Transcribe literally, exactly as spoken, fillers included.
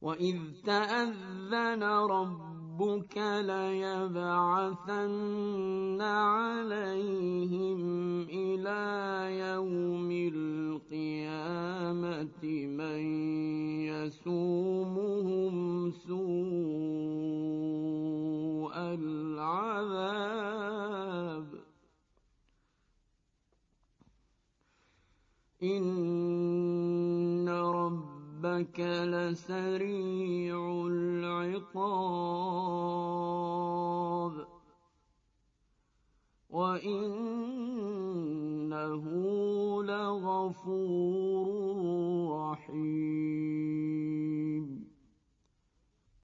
وإذ تأذن ربك ليبعثن عليهم إلى يوم القيامة من يسومهم سوء العذاب إن ربك لسريع العقاب وإنه لغفور